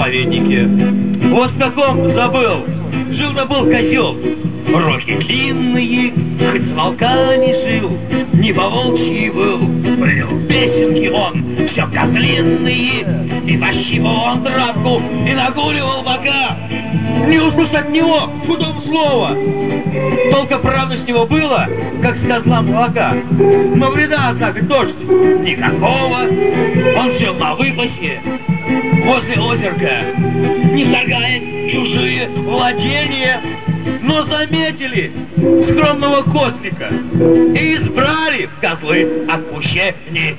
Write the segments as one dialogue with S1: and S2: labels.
S1: заповеднике. Вот в каком забыл. Жил-то-был козел. Рожки длинные, хоть с волками жил, не по-волчьи был. Плел песенки он, все козлиные, и пощипал он травку, и нагуливал бока. Не услышать от него худого слова. Только правда с него было, как с козла молока. Но вреда, однако, дождь никакого. Он жил на выпасе, возле озерка, не вторгаясь в чужие владения. Но заметили скромного космика и избрали в козлы отпущения.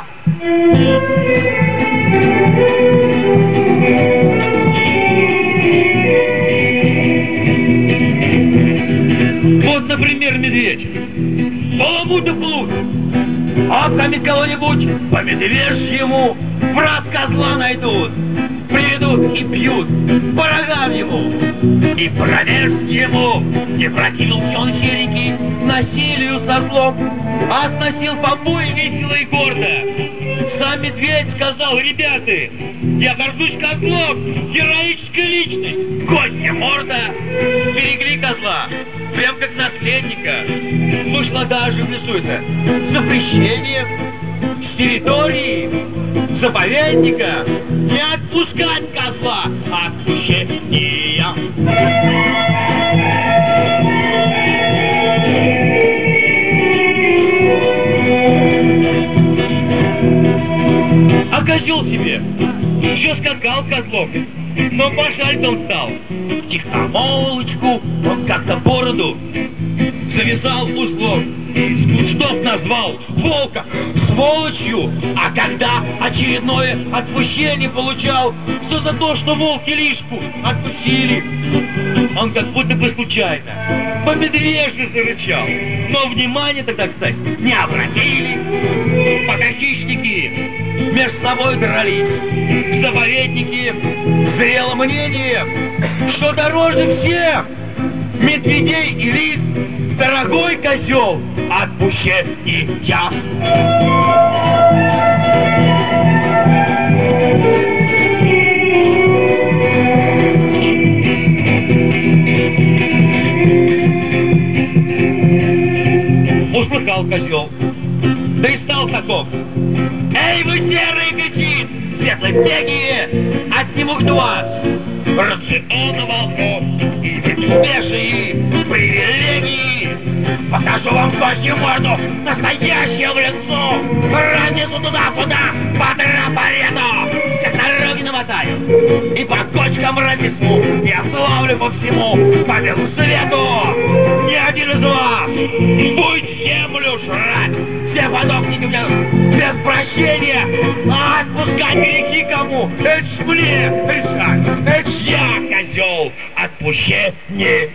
S1: Вот, например, медведь. Баламут и плут. Обкамит кого-нибудь, по медвежьему враг козла найдут. Приведут и бьют по рогам ему. И промеж ему не противился он херики насилию со злом, а относил побои весело и гордо. Сам медведь сказал: ребята, я горжусь козлом, героическая личность. Гостья морда берегли козла, прям как наследника. Вышло даже в лесу это запрещение с территории заповедника не отпускать козла отпущения. А козел себе еще скакал козлом, но пошалить он стал. В тихомолочку он как-то бороду завязал узлом и стоп назвал волка сволочью, а когда очередное отпущение получал, все за то, что волки лишку отпустили, он как будто бы случайно по медвежью зарычал, но внимание тогда, кстати, не обратили. Пока хищники между собой дрались, в заповеднике зрело мнение, что дороже всех медведей и лис дорогой козел отпущения. Услыхал козел, да и стал таков: эй, вы серые аппетит, светлобегие, отнимут вас рациона волков и спешие привилегии. Покажу вам козью морду, настоящую в лицо, разнесу туда-куда, по трафарету, всех дороги намотаю и по кочкам разнесу, и ославлю по всему, по белу свету. Ни один из вас будет землю жрать, все подохните без прощения, а отпускать грехи кому? Это ж мне решать, это ж я, козел, отпущения.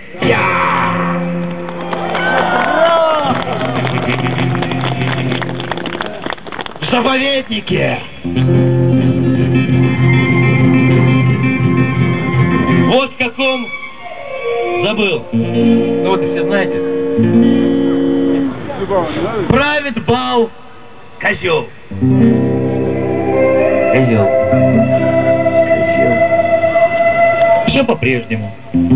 S1: В заповеднике. Вот в каком забыл. Ну вот все знаете. Правит бал козел. Козел. Козел. Все по-прежнему.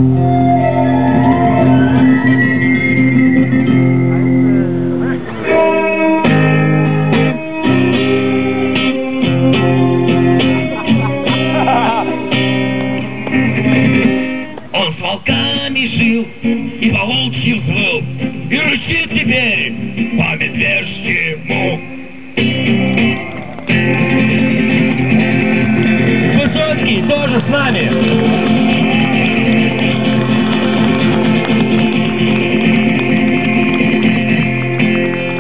S1: Он с волками жил и по волчьим взвыл, и рычит теперь по медвежьему. Высоцкий тоже с нами.